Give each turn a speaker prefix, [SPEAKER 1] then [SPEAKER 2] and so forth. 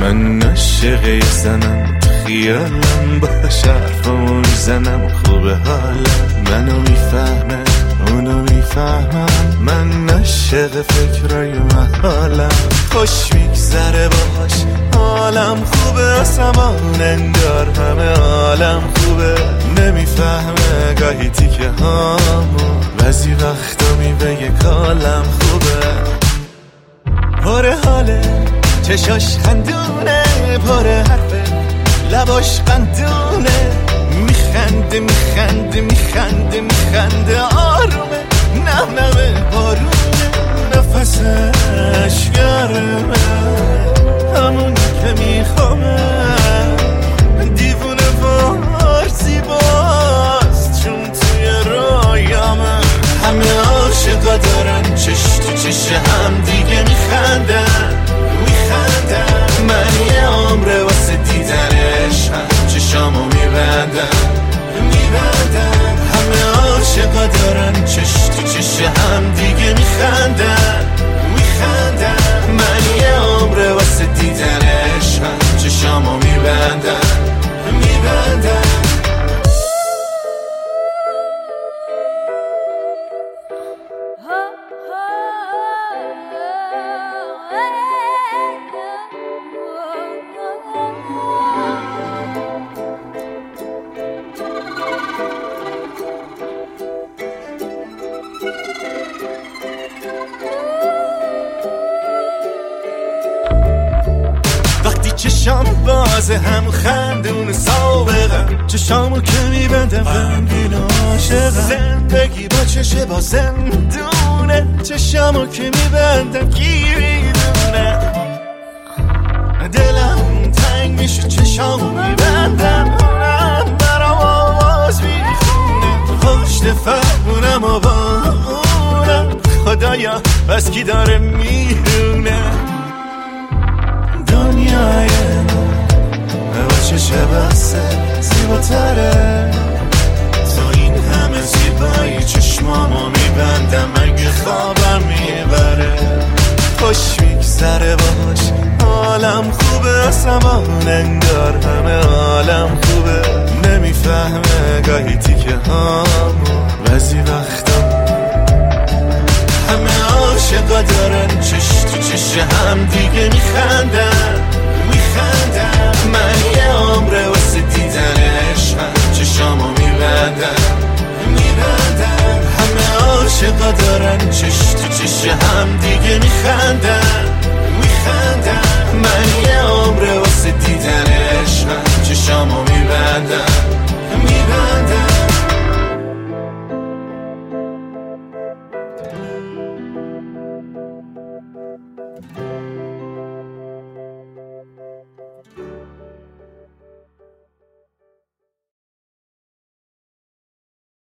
[SPEAKER 1] من عاشق زنم، خیالم با حرفمو میزنم، خوبه حالم، منو میفهمه اونو میفهمم، من عاشق فکرای محالم، خوش میگذره باش حالم خوبه، آسمان انگار همه عالم خوبه، نمیفهمه گاهی تیکه هامو، بعضی وقتا میبگه کالم خوبه، پاره حاله چشاش خندونه، پاره حرفه لباش قندونه، میخنده میخنده میخنده میخنده آرومه، نمنمه بارونه، نفسش گرمه همون که میخوامه، دیوونه فارسی باز چون توی رایامه، همه عاشقا دارن چش تو چش هم دیگه میخندن میخندن، من یه عمره واسه دیدنش چشامو میبندم میبندم، همه عاشقا دارن چش تو چش هم دیگه میخندن میخندن، من یه عمره واسه دیدنش چشامو میبندم میبندم. چشام بازه هم خندون سابقم، چشامو که میبندم غمگین عاشقم، زندگی با چشه با زندونه، چشامو که میبندم کی میدونه، دلم تنگ میشه چشامو میبندم، اونم برام آواز میخونه، پشت فرمونم و با اونم، خدایا بس کی داره میدونه، دنیای ما با چشه بسته زیباتره، تو این همه زیبایی چشمامو میبندم اگه خوابم میبره، خوش میگذره باش حالم خوبه، آسمان انگار همه عالم خوبه، نمیفهمه گاهی تیکه هامو، بعضی وقتا همه عاشقا دارن چش تو چش هم دیگه میخندن میخندن، من یه عمره واسه دیدنش چشامو میبندم میبندم، همه عاشقا دارن چش تو چش هم دیگه میخندن